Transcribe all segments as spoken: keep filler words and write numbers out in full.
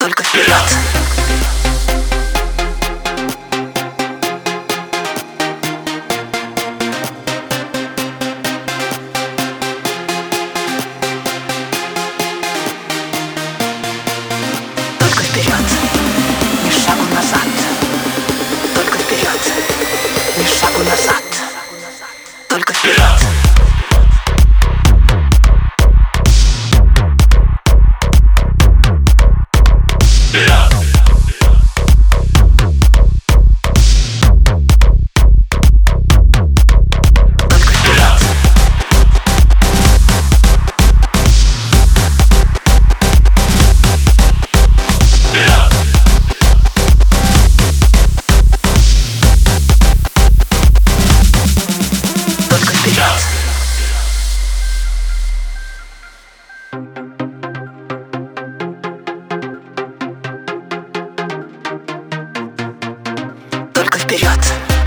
Только вперед. Только вперед, ни шагу назад. Только вперед, ни шагу назад. Только вперед. Только вперед.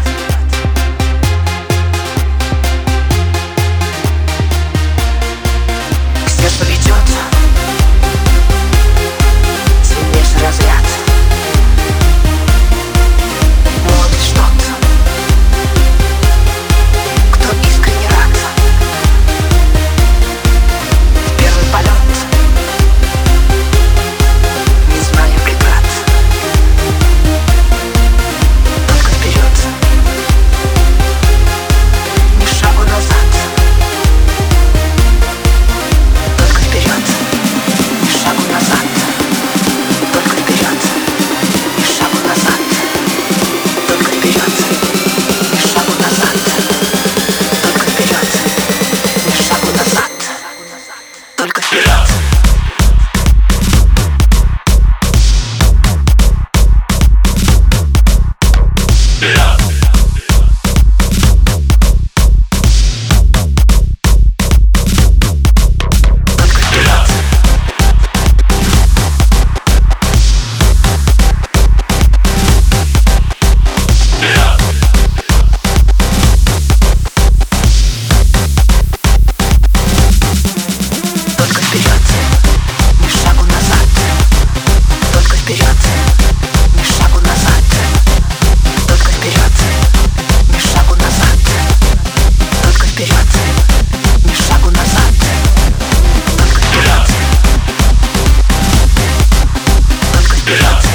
К сердцу ведет сильнейший разряд. Молодость ждет, кто искренне рад. В первый полет, не зная преград. Yeah.